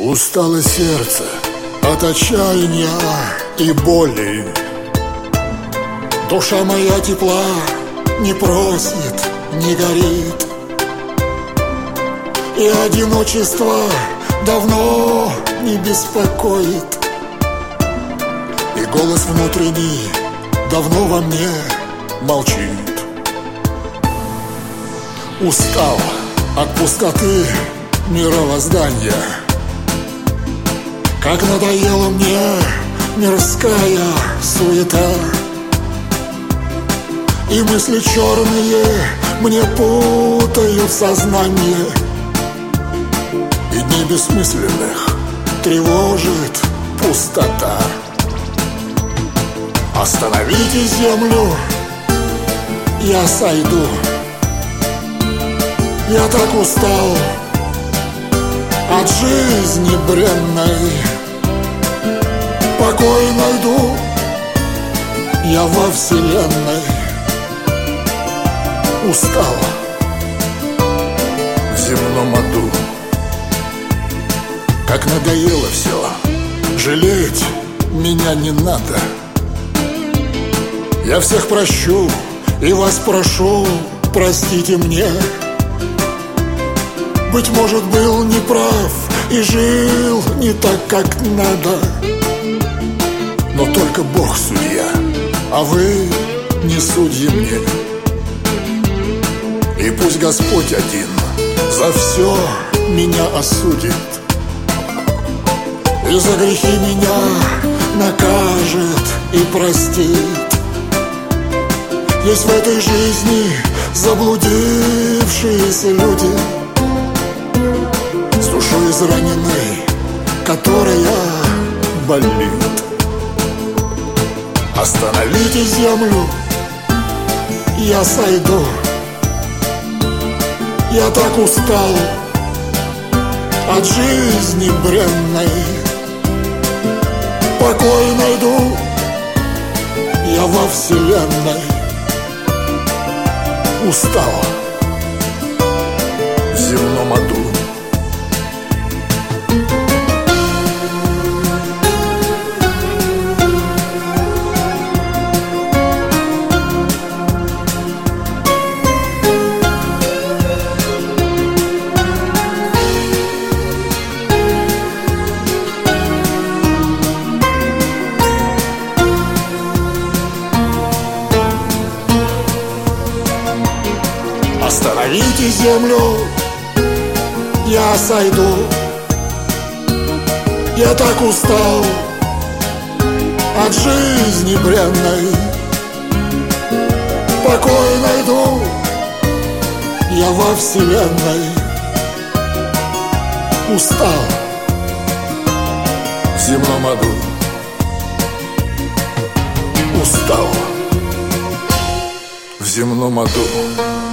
Устало сердце от отчаяния и боли. Душа моя тепла не просит, не горит, и одиночество давно не беспокоит. И голос внутренний давно во мне молчит. Устал от пустоты мировоздания, как надоела мне мирская суета. И мысли черные мне путают сознание, и дни бессмысленных тревожит пустота. Остановите землю, я сойду. Я так устал от жизни бренной. Покой найду я во вселенной. Устал в земном аду, как надоело все, жалеть меня не надо. Я всех прощу и вас прошу, простите мне. Быть может, был неправ и жил не так, как надо, но только Бог судья, а вы не судьи мне. И пусть Господь один за все меня осудит, и за грехи меня накажет и простит. Есть в этой жизни заблудившиеся люди, с душой израненной, которая болит. Остановите землю, я сойду. Я так устал от жизни бренной. Покой найду я во вселенной. Устал в земном аду. Остановите землю, я сойду. Я так устал от жизни бренной. Покой найду я во вселенной. Устал в земном аду. Устал в земном аду.